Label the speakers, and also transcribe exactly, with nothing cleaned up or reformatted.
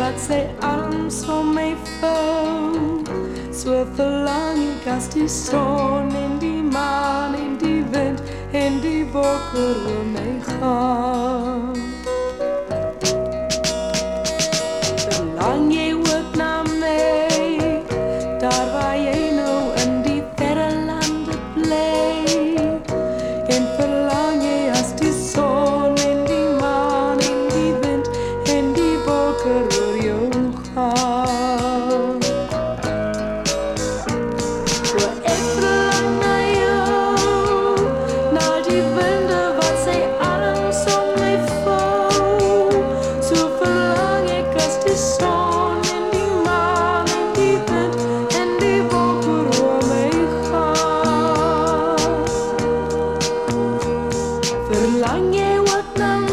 Speaker 1: wat sy arms om my vou. So verlang ek as die son en die maan en die wind en die wolke oor my gaan. Verlang jy ook na my, daar waar jy nou in die verre lande bly, en verlang jy as die son en die maan en die wind en die wolke oor jou gaan. So ek verlang na jou, na die winde wat sy arms om my vou. So verlang ek as die son en die maan en die wind en die wolke oor my gaan. Verlang jy ook na